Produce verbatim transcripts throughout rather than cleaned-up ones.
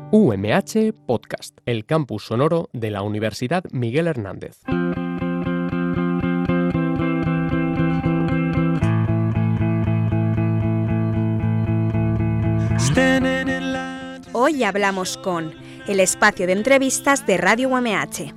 U M H Podcast, el campus sonoro de la Universidad Miguel Hernández. Hoy hablamos con el espacio de entrevistas de Radio U M H.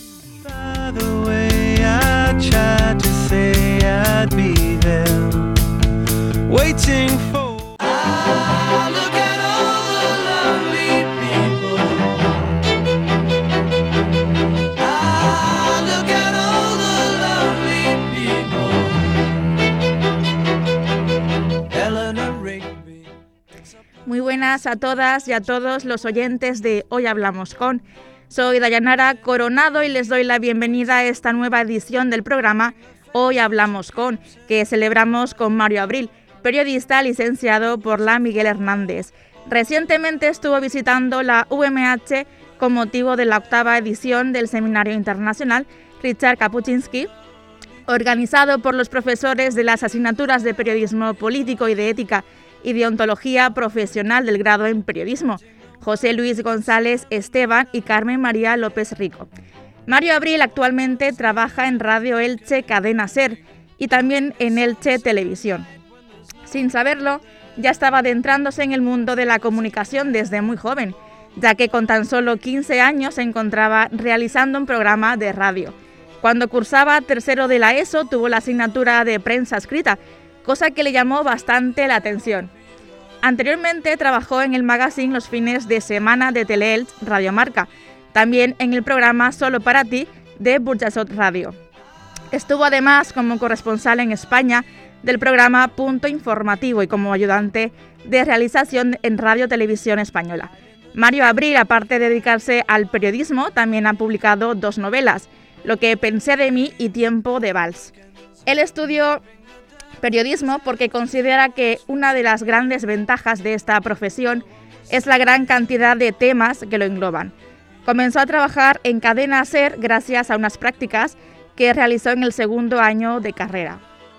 Muy buenas a todas y a todos los oyentes de Hoy Hablamos Con. Soy Dayanara Coronado y les doy la bienvenida a esta nueva edición del programa Hoy Hablamos Con, que celebramos con Mario Abril, periodista licenciado por la Miguel Hernández. Recientemente estuvo visitando la U M H con motivo de la octava edición del Seminario Internacional Richard Kapuscinski, organizado por los profesores de las asignaturas de Periodismo Político y de Ética y de Ontología Profesional del grado en Periodismo, José Luis González Esteban y Carmen María López Rico. Mario Abril actualmente trabaja en Radio Elche Cadena SER y también en Elche Televisión. Sin saberlo, ya estaba adentrándose en el mundo de la comunicación desde muy joven, ya que con tan solo quince años se encontraba realizando un programa de radio. Cuando cursaba tercero de la ESO tuvo la asignatura de prensa escrita, cosa que le llamó bastante la atención. Anteriormente trabajó en el magazine los fines de semana de Teleelch Radio Marca, también en el programa Solo para ti de Burjasot Radio. Estuvo además como corresponsal en España del programa Punto Informativo y como ayudante de realización en Radio Televisión Española. Mario Abril, aparte de dedicarse al periodismo, también ha publicado dos novelas, Lo que pensé de mí y Tiempo de Vals. Él estudió periodismo porque considera que una de las grandes ventajas de esta profesión es la gran cantidad de temas que lo engloban. Comenzó a trabajar en Cadena SER gracias a unas prácticas que realizó en el segundo año de carrera.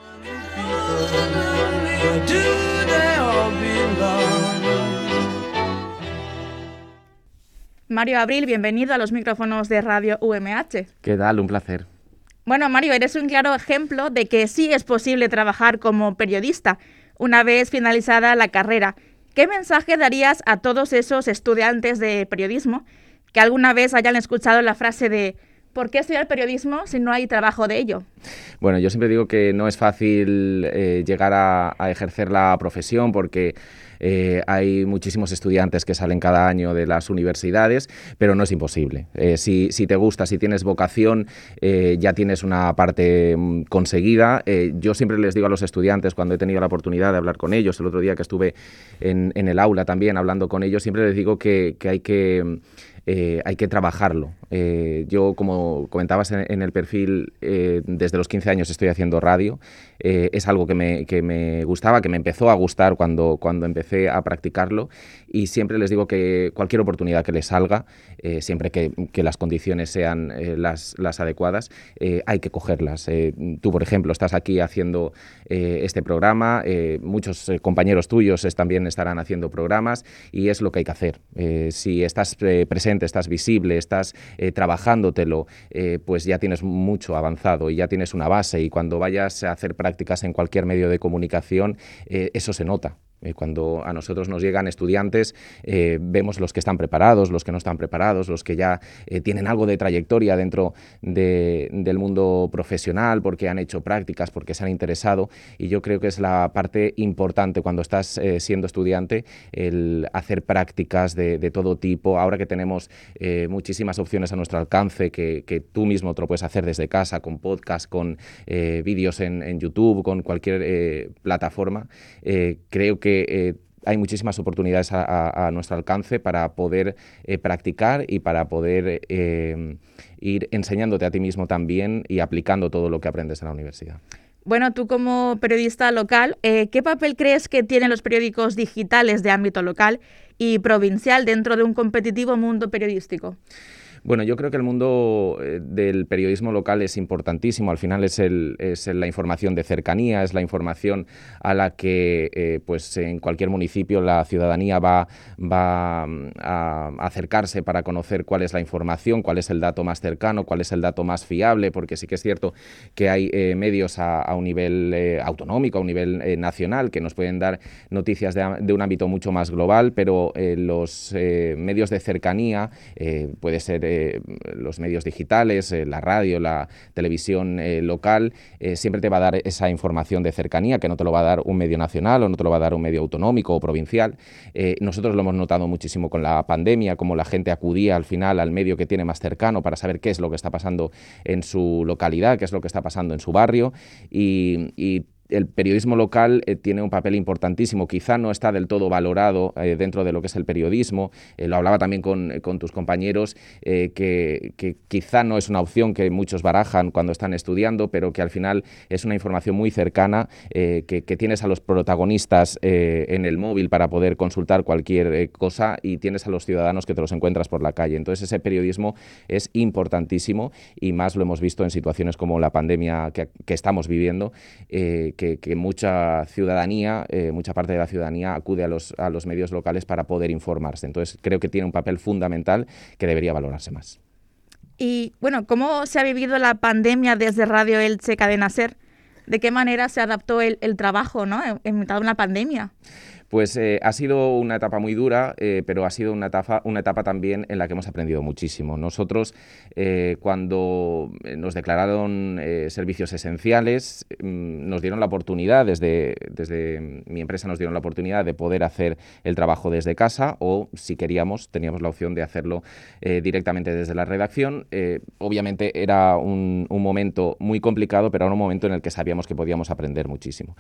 Mario Abril, bienvenido a los micrófonos de Radio U M H. ¿Qué tal? Un placer. Bueno, Mario, eres un claro ejemplo de que sí es posible trabajar como periodista una vez finalizada la carrera. ¿Qué mensaje darías a todos esos estudiantes de periodismo que alguna vez hayan escuchado la frase de ¿por qué estudiar periodismo si no hay trabajo de ello? Bueno, yo siempre digo que no es fácil eh, llegar a, a ejercer la profesión porque eh, hay muchísimos estudiantes que salen cada año de las universidades, pero no es imposible. Eh, si, si te gusta, si tienes vocación, eh, ya tienes una parte mm, conseguida. Eh, yo siempre les digo a los estudiantes, cuando he tenido la oportunidad de hablar con ellos, el otro día que estuve en, en el aula también hablando con ellos, siempre les digo que, que hay que... Eh, hay que trabajarlo. Eh, yo, como comentabas en, en el perfil, eh, desde los quince años estoy haciendo radio. Eh, es algo que me, que me gustaba, que me empezó a gustar cuando, cuando empecé a practicarlo, y siempre les digo que cualquier oportunidad que les salga, eh, siempre que, que las condiciones sean eh, las, las adecuadas, eh, hay que cogerlas. Eh, tú, por ejemplo, estás aquí haciendo eh, este programa, eh, muchos eh, compañeros tuyos es, también estarán haciendo programas, y es lo que hay que hacer. Eh, si estás eh, presente, estás visible, estás eh, trabajándotelo, eh, pues ya tienes mucho avanzado y ya tienes una base, y cuando vayas a hacer prácticas en cualquier medio de comunicación, eh, eso se nota. Eh, cuando a nosotros nos llegan estudiantes, eh, vemos los que están preparados, los que no están preparados, los que ya eh, tienen algo de trayectoria dentro de, del mundo profesional porque han hecho prácticas, porque se han interesado, y yo creo que es la parte importante cuando estás eh, siendo estudiante, el hacer prácticas de, de todo tipo. Ahora que tenemos eh, muchísimas opciones a nuestro alcance, que, que tú mismo te lo puedes hacer desde casa, con podcast, con eh, vídeos en, en YouTube, con cualquier eh, plataforma, eh, creo que Eh, hay muchísimas oportunidades a, a, a nuestro alcance para poder eh, practicar y para poder eh, ir enseñándote a ti mismo también y aplicando todo lo que aprendes en la universidad. Bueno, tú como periodista local, eh, ¿qué papel crees que tienen los periódicos digitales de ámbito local y provincial dentro de un competitivo mundo periodístico? Bueno, yo creo que el mundo eh, del periodismo local es importantísimo. Al final es, el, es la información de cercanía, es la información a la que eh, pues en cualquier municipio la ciudadanía va, va a acercarse para conocer cuál es la información, cuál es el dato más cercano, cuál es el dato más fiable, porque sí que es cierto que hay eh, medios a, a un nivel eh, autonómico, a un nivel eh, nacional, que nos pueden dar noticias de, de un ámbito mucho más global, pero eh, los eh, medios de cercanía, eh, puede ser eh, los medios digitales, eh, la radio, la televisión eh, local, eh, siempre te va a dar esa información de cercanía que no te lo va a dar un medio nacional o no te lo va a dar un medio autonómico o provincial. Eh, nosotros lo hemos notado muchísimo con la pandemia, como la gente acudía al final al medio que tiene más cercano para saber qué es lo que está pasando en su localidad, qué es lo que está pasando en su barrio, y, y el periodismo local eh, tiene un papel importantísimo, quizá no está del todo valorado eh, dentro de lo que es el periodismo, eh, lo hablaba también con, con tus compañeros, eh, que, que quizá no es una opción que muchos barajan cuando están estudiando, pero que al final es una información muy cercana, eh, que, que tienes a los protagonistas eh, en el móvil para poder consultar cualquier eh, cosa, y tienes a los ciudadanos que te los encuentras por la calle. Entonces ese periodismo es importantísimo, y más lo hemos visto en situaciones como la pandemia que, que estamos viviendo, eh, Que, que mucha ciudadanía, eh, mucha parte de la ciudadanía acude a los, a los medios locales para poder informarse. Entonces creo que tiene un papel fundamental que debería valorarse más. Y bueno, ¿cómo se ha vivido la pandemia desde Radio Elche Cadena SER? ¿De qué manera se adaptó el, el trabajo, ¿no?, en, en mitad de una pandemia? Pues eh, ha sido una etapa muy dura, eh, pero ha sido una etapa, una etapa también en la que hemos aprendido muchísimo. Nosotros, eh, cuando nos declararon eh, servicios esenciales, mm, nos dieron la oportunidad, desde, desde mi empresa nos dieron la oportunidad de poder hacer el trabajo desde casa, o si queríamos, teníamos la opción de hacerlo eh, directamente desde la redacción. Eh, obviamente era un, un momento muy complicado, pero era un momento en el que sabíamos que podíamos aprender muchísimo.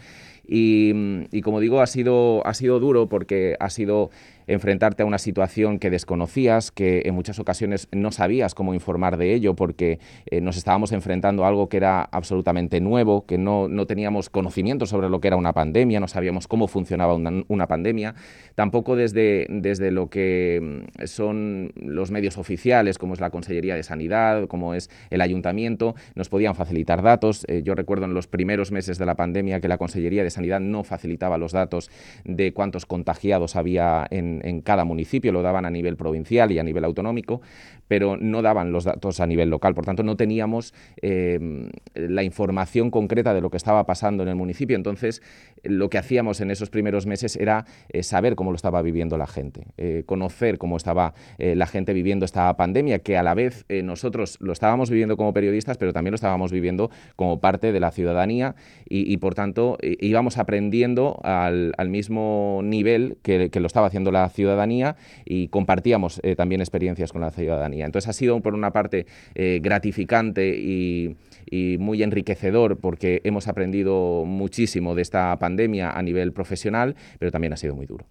Y, y como digo, ha sido... Ha sido duro porque ha sido enfrentarte a una situación que desconocías, que en muchas ocasiones no sabías cómo informar de ello, porque eh, nos estábamos enfrentando a algo que era absolutamente nuevo, que no, no teníamos conocimiento sobre lo que era una pandemia, no sabíamos cómo funcionaba una, una pandemia, tampoco desde, desde lo que son los medios oficiales, como es la Consellería de Sanidad, como es el Ayuntamiento, nos podían facilitar datos. Eh, yo recuerdo en los primeros meses de la pandemia que la Consellería de Sanidad no facilitaba los datos de cuántos contagiados había en en cada municipio, lo daban a nivel provincial y a nivel autonómico, pero no daban los datos a nivel local. Por tanto, no teníamos eh, la información concreta de lo que estaba pasando en el municipio. Entonces, lo que hacíamos en esos primeros meses era eh, saber cómo lo estaba viviendo la gente, eh, conocer cómo estaba eh, la gente viviendo esta pandemia, que a la vez eh, nosotros lo estábamos viviendo como periodistas, pero también lo estábamos viviendo como parte de la ciudadanía, y, y por tanto, eh, íbamos aprendiendo al, al mismo nivel que, que lo estaba haciendo la ciudadanía, y compartíamos eh, también experiencias con la ciudadanía. Entonces ha sido por una parte eh, gratificante y, y muy enriquecedor, porque hemos aprendido muchísimo de esta pandemia a nivel profesional, pero también ha sido muy duro.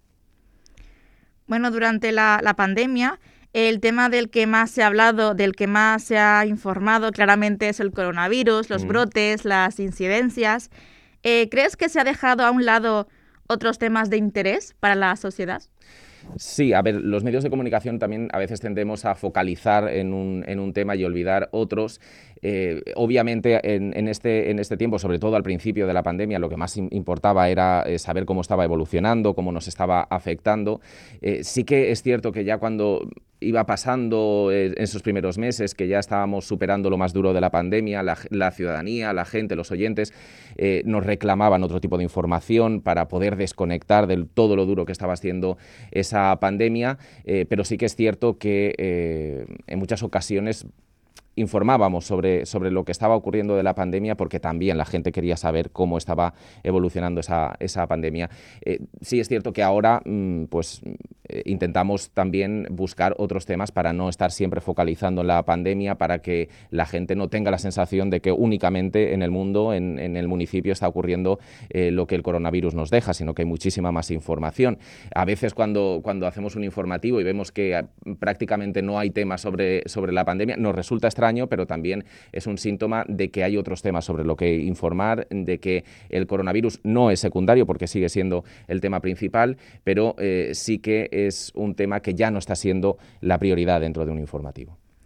Bueno, durante la, la pandemia, el tema del que más se ha hablado, del que más se ha informado claramente es el coronavirus, los mm. brotes, las incidencias. Eh, ¿Crees que se ha dejado a un lado otros temas de interés para la sociedad? Sí, a ver, los medios de comunicación también a veces tendemos a focalizar en un, en un tema y olvidar otros. Eh, obviamente, en, en, este, en este tiempo, sobre todo al principio de la pandemia, lo que más importaba era eh, saber cómo estaba evolucionando, cómo nos estaba afectando. Eh, sí que es cierto que ya cuando iba pasando eh, en esos primeros meses, que ya estábamos superando lo más duro de la pandemia, la, la ciudadanía, la gente, los oyentes, eh, nos reclamaban otro tipo de información para poder desconectar de todo lo duro que estaba haciendo esa pandemia, eh, pero sí que es cierto que eh, en muchas ocasiones informábamos sobre, sobre lo que estaba ocurriendo de la pandemia, porque también la gente quería saber cómo estaba evolucionando esa, esa pandemia. Eh, sí es cierto que ahora mmm, pues, eh, intentamos también buscar otros temas para no estar siempre focalizando en la pandemia, para que la gente no tenga la sensación de que únicamente en el mundo, en, en el municipio, está ocurriendo eh, lo que el coronavirus nos deja, sino que hay muchísima más información. A veces cuando, cuando hacemos un informativo y vemos que prácticamente no hay temas sobre, sobre la pandemia, nos resulta extraño, pero también es un síntoma de que hay otros temas sobre lo que informar, de que el coronavirus no es secundario porque sigue siendo el tema principal, pero eh, sí que es un tema que ya no está siendo la prioridad dentro de un informativo.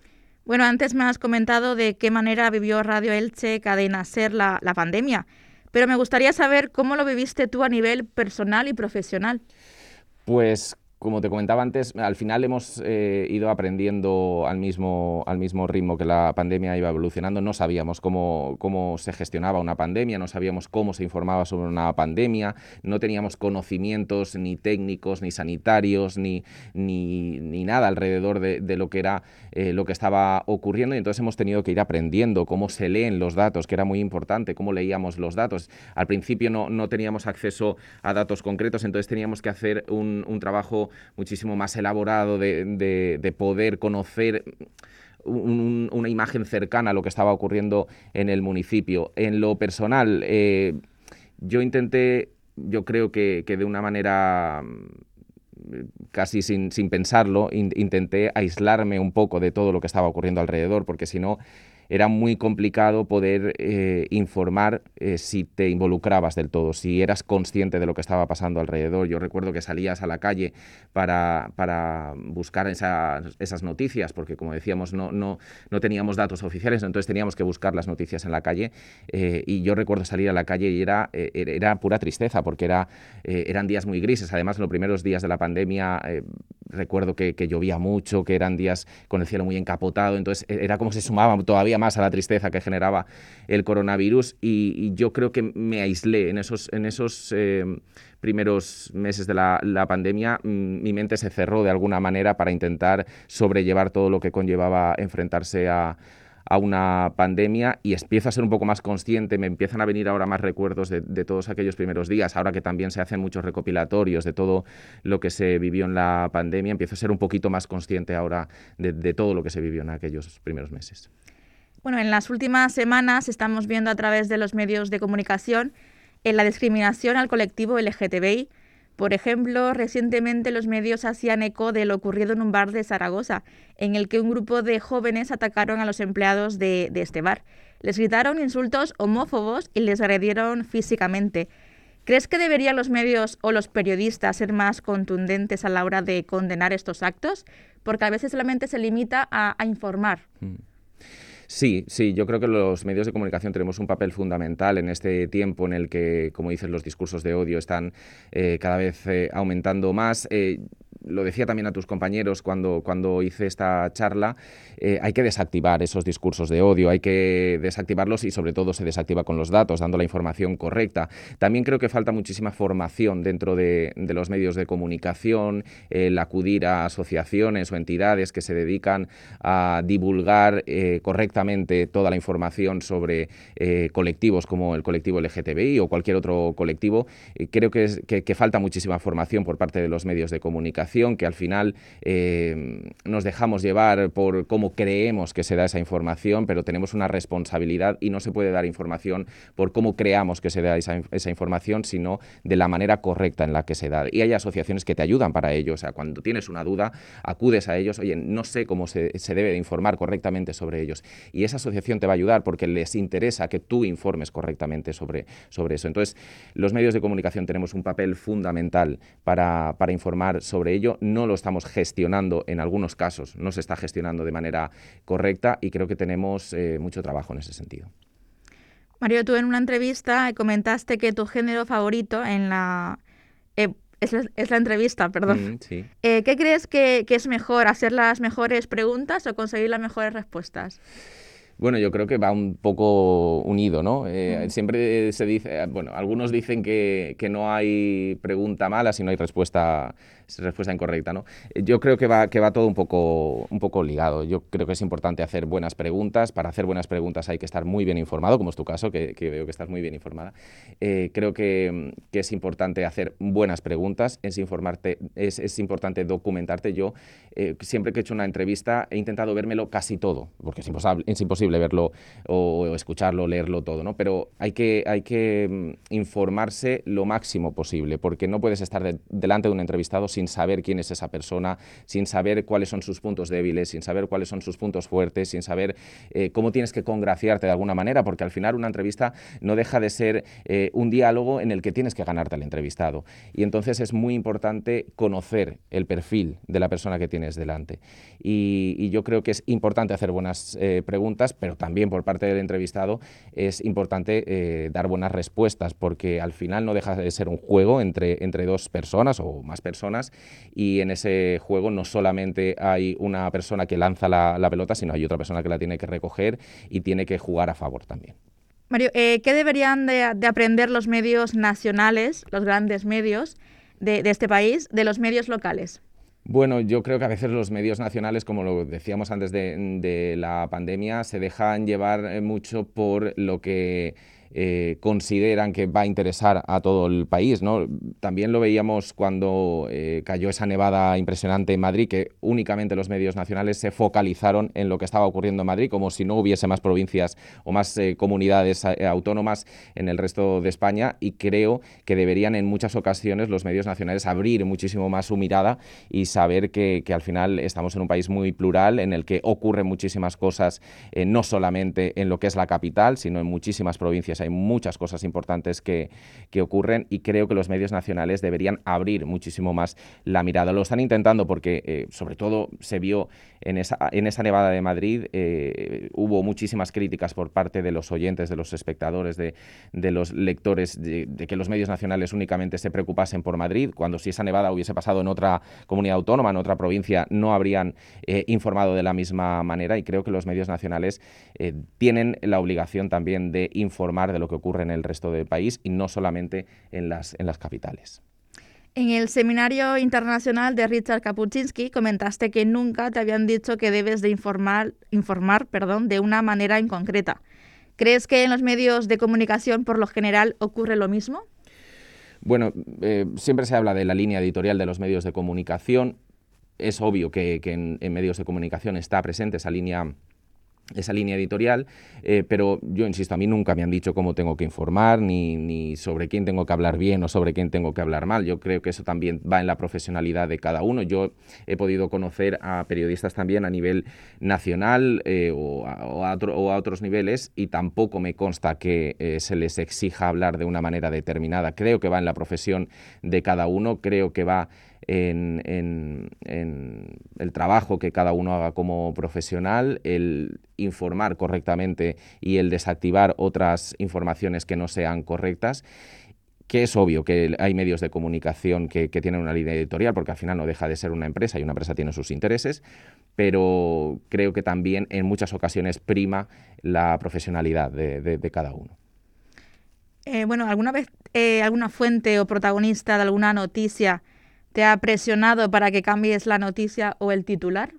Bueno, antes me has comentado de qué manera vivió Radio Elche, Cadena SER, la, la pandemia, pero me gustaría saber cómo lo viviste tú a nivel personal y profesional. Pues, como te comentaba antes, al final hemos eh, ido aprendiendo al mismo, al mismo ritmo que la pandemia iba evolucionando. No sabíamos cómo, cómo se gestionaba una pandemia, no sabíamos cómo se informaba sobre una pandemia, no teníamos conocimientos ni técnicos, ni sanitarios, ni, ni, ni nada alrededor de, de lo que era eh, lo que estaba ocurriendo, y entonces hemos tenido que ir aprendiendo cómo se leen los datos, que era muy importante, cómo leíamos los datos. Al principio no, no teníamos acceso a datos concretos, entonces teníamos que hacer un, un trabajo muchísimo más elaborado de, de, de poder conocer un, una imagen cercana a lo que estaba ocurriendo en el municipio. En lo personal, eh, yo intenté, yo creo que, que de una manera casi sin, sin pensarlo, in, intenté aislarme un poco de todo lo que estaba ocurriendo alrededor, porque si no era muy complicado poder eh, informar eh, si te involucrabas del todo, si eras consciente de lo que estaba pasando alrededor. Yo recuerdo que salías a la calle para, para buscar esa, esas noticias, porque como decíamos no, no, no teníamos datos oficiales, entonces teníamos que buscar las noticias en la calle, eh, y yo recuerdo salir a la calle y era, eh, era pura tristeza, porque era, eh, eran días muy grises. Además, en los primeros días de la pandemia eh, recuerdo que, que llovía mucho, que eran días con el cielo muy encapotado, entonces era como si se sumaba todavía más a la tristeza que generaba el coronavirus, y, y yo creo que me aislé en esos, en esos eh, primeros meses de la, la pandemia. Mi mente se cerró de alguna manera para intentar sobrellevar todo lo que conllevaba enfrentarse a, a una pandemia, y empiezo a ser un poco más consciente, me empiezan a venir ahora más recuerdos de, de todos aquellos primeros días, ahora que también se hacen muchos recopilatorios de todo lo que se vivió en la pandemia, empiezo a ser un poquito más consciente ahora de, de todo lo que se vivió en aquellos primeros meses. Bueno, en las últimas semanas estamos viendo a través de los medios de comunicación en la discriminación al colectivo L G T B I. Por ejemplo, recientemente los medios hacían eco de lo ocurrido en un bar de Zaragoza, en el que un grupo de jóvenes atacaron a los empleados de, de este bar. Les gritaron insultos homófobos y les agredieron físicamente. ¿Crees que deberían los medios o los periodistas ser más contundentes a la hora de condenar estos actos? Porque a veces solamente se limita a, a informar. Mm. Sí, sí, yo creo que los medios de comunicación tenemos un papel fundamental en este tiempo en el que, como dices, los discursos de odio están eh, cada vez eh, aumentando más. Eh, lo decía también a tus compañeros cuando, cuando hice esta charla, eh, hay que desactivar esos discursos de odio, hay que desactivarlos, y sobre todo se desactiva con los datos, dando la información correcta. También creo que falta muchísima formación dentro de, de los medios de comunicación, el acudir a asociaciones o entidades que se dedican a divulgar eh, correctamente toda la información sobre eh, colectivos como el colectivo L G T B I o cualquier otro colectivo. Eh, creo que, es, que, que falta muchísima formación por parte de los medios de comunicación, que al final eh, nos dejamos llevar por cómo creemos que se da esa información, pero tenemos una responsabilidad, y no se puede dar información por cómo creamos que se da esa, esa información, sino de la manera correcta en la que se da. Y hay asociaciones que te ayudan para ello. O sea, cuando tienes una duda, acudes a ellos, oye, no sé cómo se, se debe de informar correctamente sobre ellos. Y esa asociación te va a ayudar porque les interesa que tú informes correctamente sobre, sobre eso. Entonces, los medios de comunicación tenemos un papel fundamental para, para informar sobre ello. No lo estamos gestionando en algunos casos, no se está gestionando de manera correcta, y creo que tenemos eh, mucho trabajo en ese sentido. Mario, tú en una entrevista comentaste que tu género favorito en la... Eh, es, la es la entrevista, perdón. Mm, sí. eh, ¿Qué crees que, que es mejor, hacer las mejores preguntas o conseguir las mejores respuestas? Bueno, yo creo que va un poco unido, ¿no? Eh, mm. Siempre se dice, bueno, algunos dicen que, que no hay pregunta mala si no hay respuesta, respuesta incorrecta, ¿no? Yo creo que va, que va todo un poco, un poco ligado. Yo creo que es importante hacer buenas preguntas. Para hacer buenas preguntas hay que estar muy bien informado, como es tu caso, que, que veo que estás muy bien informada. Eh, creo que, que es importante hacer buenas preguntas, es, informarte, es, es importante documentarte. Yo, eh, siempre que he hecho una entrevista, he intentado vérmelo casi todo, porque es imposible, es imposible imposible verlo o, o escucharlo, leerlo todo, ¿no? Pero hay que, hay que informarse lo máximo posible, porque no puedes estar de, delante de un entrevistado sin saber quién es esa persona, sin saber cuáles son sus puntos débiles, sin saber cuáles son sus puntos fuertes, sin saber eh, cómo tienes que congraciarte de alguna manera, porque al final una entrevista no deja de ser eh, un diálogo en el que tienes que ganarte al entrevistado. Y entonces es muy importante conocer el perfil de la persona que tienes delante. Y, y yo creo que es importante hacer buenas eh, preguntas, pero también por parte del entrevistado es importante eh, dar buenas respuestas, porque al final no deja de ser un juego entre, entre dos personas o más personas, y en ese juego no solamente hay una persona que lanza la, la pelota, sino hay otra persona que la tiene que recoger y tiene que jugar a favor también. Mario, eh, ¿qué deberían de, de aprender los medios nacionales, los grandes medios de, de este país, de los medios locales? Bueno, yo creo que a veces los medios nacionales, como lo decíamos antes de, de la pandemia, se dejan llevar mucho por lo que eh, consideran que va a interesar a todo el país, ¿no? También lo veíamos cuando eh, cayó esa nevada impresionante en Madrid, que únicamente los medios nacionales se focalizaron en lo que estaba ocurriendo en Madrid, como si no hubiese más provincias o más eh, comunidades eh, autónomas en el resto de España, y creo que deberían en muchas ocasiones los medios nacionales abrir muchísimo más su mirada y saber que, que al final estamos en un país muy plural, en el que ocurren muchísimas cosas, eh, no solamente en lo que es la capital, sino en muchísimas provincias. Hay muchas cosas importantes que, que ocurren, y creo que los medios nacionales deberían abrir muchísimo más la mirada. Lo están intentando porque, eh, sobre todo, se vio en esa, en esa nevada de Madrid, eh, hubo muchísimas críticas por parte de los oyentes, de los espectadores, de, de los lectores, de, de que los medios nacionales únicamente se preocupasen por Madrid, cuando si esa nevada hubiese pasado en otra comunidad autónoma, en otra provincia, no habrían eh, informado de la misma manera, y creo que los medios nacionales eh, tienen la obligación también de informar de lo que ocurre en el resto del país y no solamente en las, en las capitales. En el seminario internacional de Richard Kapuscinski comentaste que nunca te habían dicho que debes de informar, informar perdón, de una manera en concreta. ¿Crees que en los medios de comunicación por lo general ocurre lo mismo? Bueno, eh, siempre se habla de la línea editorial de los medios de comunicación. Es obvio que, que en, en medios de comunicación está presente esa línea esa línea editorial, eh, pero yo insisto, a mí nunca me han dicho cómo tengo que informar, ni, ni sobre quién tengo que hablar bien o sobre quién tengo que hablar mal. Yo creo que eso también va en la profesionalidad de cada uno. Yo he podido conocer a periodistas también a nivel nacional eh, o, a, o, a otro, o a otros niveles, y tampoco me consta que eh, se les exija hablar de una manera determinada. Creo que va en la profesión de cada uno, creo que va En, en, en el trabajo que cada uno haga como profesional, el informar correctamente y el desactivar otras informaciones que no sean correctas, que es obvio que hay medios de comunicación que, que tienen una línea editorial, porque al final no deja de ser una empresa y una empresa tiene sus intereses, pero creo que también en muchas ocasiones prima la profesionalidad de, de, de cada uno. Eh, bueno, ¿alguna vez eh, alguna fuente o protagonista de alguna noticia te ha presionado para que cambies la noticia o el titular?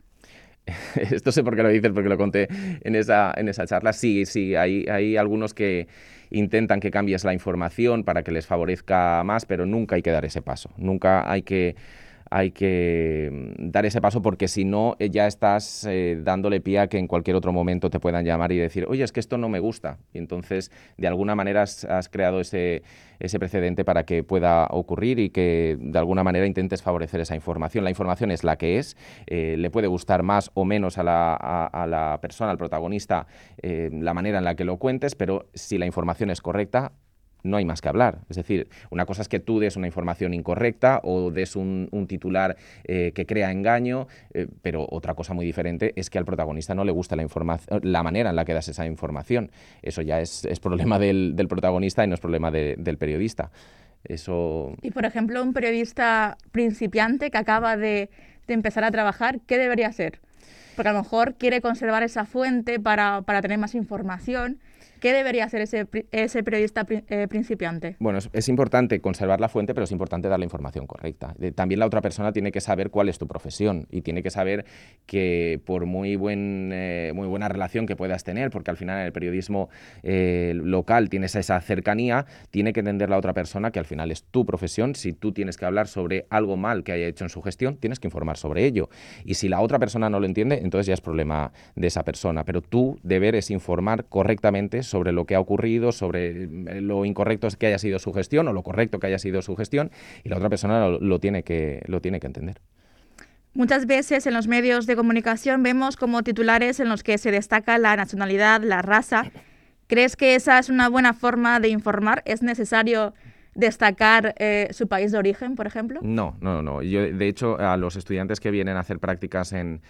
Esto sé por qué lo dices, porque lo conté en esa, en esa charla. Sí, sí, hay, hay algunos que intentan que cambies la información para que les favorezca más, pero nunca hay que dar ese paso. Nunca hay que... hay que dar ese paso, porque si no ya estás eh, dándole pie a que en cualquier otro momento te puedan llamar y decir, oye, es que esto no me gusta. Y entonces, de alguna manera has, has creado ese, ese precedente para que pueda ocurrir y que de alguna manera intentes favorecer esa información. La información es la que es, eh, le puede gustar más o menos a la, a, a la persona, al protagonista, eh, la manera en la que lo cuentes, pero si la información es correcta, no hay más que hablar. Es decir, una cosa es que tú des una información incorrecta o des un, un titular eh, que crea engaño, eh, pero otra cosa muy diferente es que al protagonista no le gusta la, informa- la manera en la que das esa información. Eso ya es, es problema del, del protagonista y no es problema de, del periodista. Eso... Y, por ejemplo, un periodista principiante que acaba de, de empezar a trabajar, ¿qué debería hacer? Porque a lo mejor quiere conservar esa fuente para, para tener más información, ¿Qué debería hacer ese, ese periodista eh, principiante? Bueno, es, es importante conservar la fuente, pero es importante dar la información correcta. Eh, también la otra persona tiene que saber cuál es tu profesión y tiene que saber que por muy, buen, eh, muy buena relación que puedas tener, porque al final en el periodismo eh, local tienes esa cercanía, tiene que entender la otra persona que al final es tu profesión. Si tú tienes que hablar sobre algo mal que haya hecho en su gestión, tienes que informar sobre ello. Y si la otra persona no lo entiende, entonces ya es problema de esa persona. Pero tu deber es informar correctamente sobre lo que ha ocurrido, sobre lo incorrecto que haya sido su gestión o lo correcto que haya sido su gestión, y la otra persona lo, lo, tiene, que, lo tiene que entender. Muchas veces en los medios de comunicación vemos como titulares en los que se destaca la nacionalidad, la raza. ¿Crees que esa es una buena forma de informar? ¿Es necesario destacar eh, su país de origen, por ejemplo? No, no, no. Yo, de hecho, a los estudiantes que vienen a hacer prácticas en...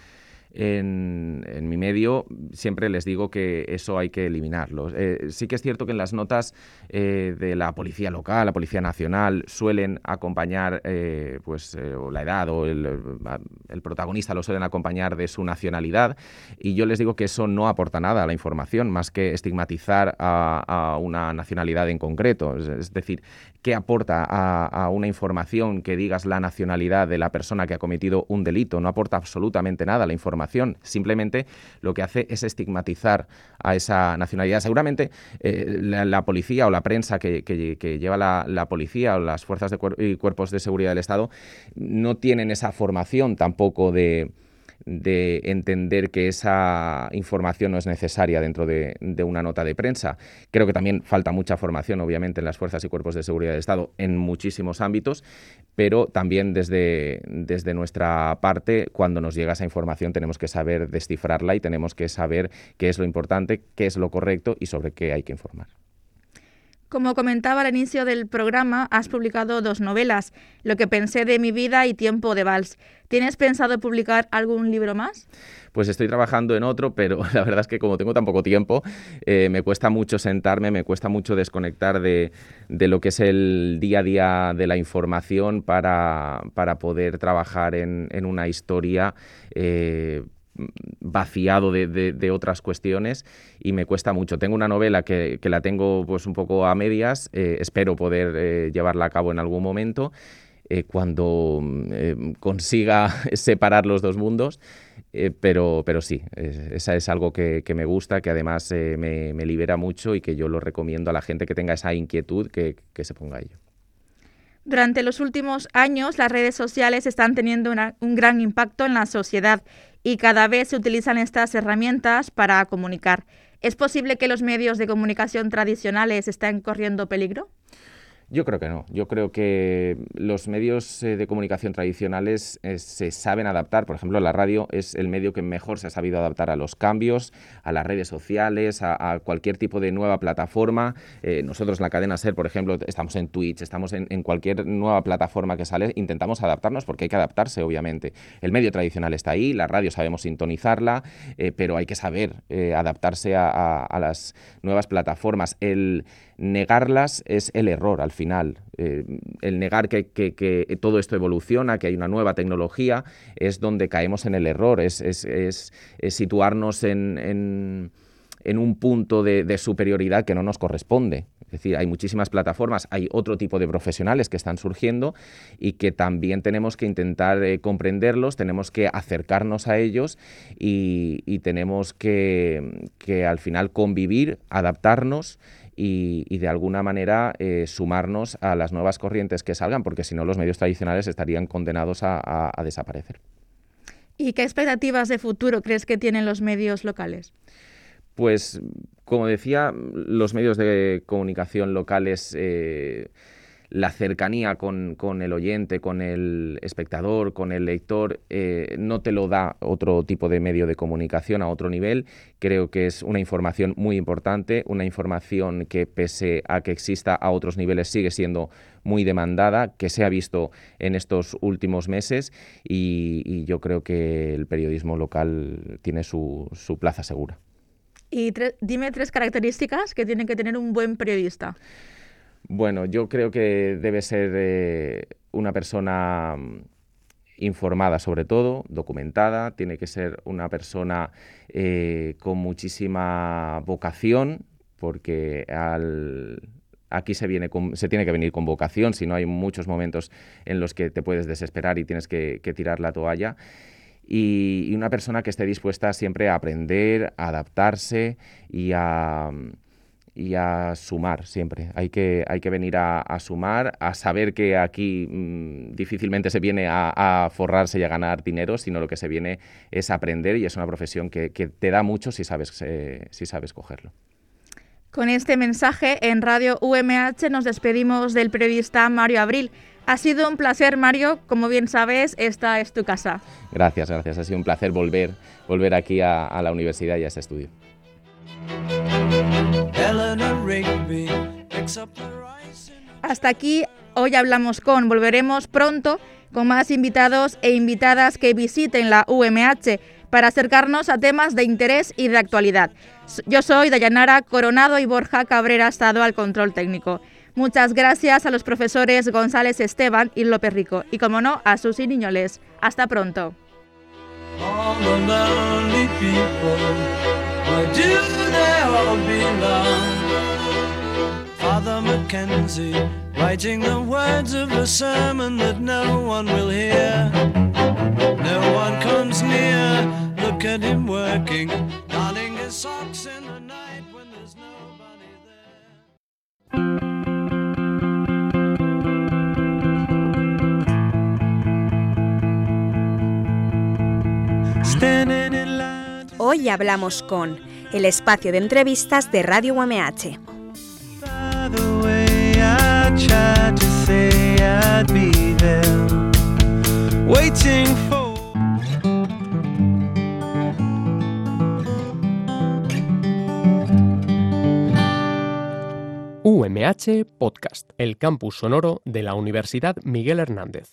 En, en mi medio siempre les digo que eso hay que eliminarlo. Eh, sí que es cierto que en las notas eh, de la policía local, la policía nacional, suelen acompañar eh, pues, eh, o la edad o el, el protagonista lo suelen acompañar de su nacionalidad, y yo les digo que eso no aporta nada a la información, más que estigmatizar a, a una nacionalidad en concreto. Es, es decir, ¿qué aporta a, a una información que digas la nacionalidad de la persona que ha cometido un delito? No aporta absolutamente nada a la información. Simplemente lo que hace es estigmatizar a esa nacionalidad. Seguramente eh, la, la policía o la prensa que, que, que lleva la, la policía o las fuerzas de cuer- y cuerpos de seguridad del Estado no tienen esa formación tampoco de... de entender que esa información no es necesaria dentro de, de una nota de prensa. Creo que también falta mucha formación, obviamente, en las fuerzas y cuerpos de seguridad del Estado en muchísimos ámbitos, pero también desde, desde nuestra parte, cuando nos llega esa información, tenemos que saber descifrarla y tenemos que saber qué es lo importante, qué es lo correcto y sobre qué hay que informar. Como comentaba al inicio del programa, has publicado dos novelas, Lo que pensé de mi vida y Tiempo de vals. ¿Tienes pensado publicar algún libro más? Pues estoy trabajando en otro, pero la verdad es que como tengo tan poco tiempo, eh, me cuesta mucho sentarme, me cuesta mucho desconectar de, de lo que es el día a día de la información para, para poder trabajar en, en una historia eh, vaciado de, de, de otras cuestiones, y me cuesta mucho. Tengo una novela que, que la tengo pues un poco a medias, eh, espero poder eh, llevarla a cabo en algún momento, eh, cuando eh, consiga separar los dos mundos, eh, pero, pero sí, eh, esa es algo que, que me gusta, que además eh, me, me libera mucho y que yo lo recomiendo a la gente que tenga esa inquietud, que, que se ponga a ello. Durante los últimos años, las redes sociales están teniendo una, un gran impacto en la sociedad y cada vez se utilizan estas herramientas para comunicar. ¿Es posible que los medios de comunicación tradicionales estén corriendo peligro? Yo creo que no. Yo creo que los medios eh, de comunicación tradicionales eh, se saben adaptar. Por ejemplo, la radio es el medio que mejor se ha sabido adaptar a los cambios, a las redes sociales, a, a cualquier tipo de nueva plataforma. Eh, nosotros en la cadena SER, por ejemplo, estamos en Twitch, estamos en, en cualquier nueva plataforma que sale, intentamos adaptarnos porque hay que adaptarse, obviamente. El medio tradicional está ahí, la radio sabemos sintonizarla, eh, pero hay que saber eh, adaptarse a, a, a las nuevas plataformas. El negarlas es el error al final. Eh, el negar que, que, que todo esto evoluciona, que hay una nueva tecnología, es donde caemos en el error, es, es, es, es situarnos en, en, en un punto de, de superioridad que no nos corresponde. Es decir, hay muchísimas plataformas, hay otro tipo de profesionales que están surgiendo y que también tenemos que intentar eh, comprenderlos, tenemos que acercarnos a ellos y, y tenemos que, que al final convivir, adaptarnos y, y de alguna manera eh, sumarnos a las nuevas corrientes que salgan, porque si no los medios tradicionales estarían condenados a, a, a desaparecer. ¿Y qué expectativas de futuro crees que tienen los medios locales? Pues, como decía, los medios de comunicación locales, eh, la cercanía con, con el oyente, con el espectador, con el lector, eh, no te lo da otro tipo de medio de comunicación a otro nivel. Creo que es una información muy importante, una información que pese a que exista a otros niveles sigue siendo muy demandada, que se ha visto en estos últimos meses y, y yo creo que el periodismo local tiene su, su plaza segura. Y tre- dime tres características que tiene que tener un buen periodista. Bueno, yo creo que debe ser eh, una persona informada sobre todo, documentada, tiene que ser una persona eh, con muchísima vocación porque al... Aquí se, viene con, se tiene que venir con vocación, si no hay muchos momentos en los que te puedes desesperar y tienes que, que tirar la toalla. Y, y una persona que esté dispuesta siempre a aprender, a adaptarse y a, y a sumar siempre. Hay que, hay que venir a, a sumar, a saber que aquí mmm, difícilmente se viene a, a forrarse y a ganar dinero, sino lo que se viene es aprender, y es una profesión que, que te da mucho si sabes, eh, si sabes cogerlo. Con este mensaje en Radio U M H nos despedimos del periodista Mario Abril. Ha sido un placer, Mario. Como bien sabes, esta es tu casa. Gracias, gracias. Ha sido un placer volver, volver aquí a, a la universidad y a este estudio. Hasta aquí Hoy Hablamos Con. Volveremos pronto con más invitados e invitadas que visiten la U M H para acercarnos a temas de interés y de actualidad. Yo soy Dayanara Coronado y Borja Cabrera ha estado al control técnico. Muchas gracias a los profesores González Esteban y López Rico y, como no, a Susi Niñoles. Hasta pronto. Father Mackenzie, writing the words of a sermon that no one will hear. No one comes near, look at him working, darning his socks in the night when there's nobody there. Standing in line. Hoy Hablamos Con, el espacio de entrevistas de Radio U M H. U M H Podcast, el campus sonoro de la Universidad Miguel Hernández.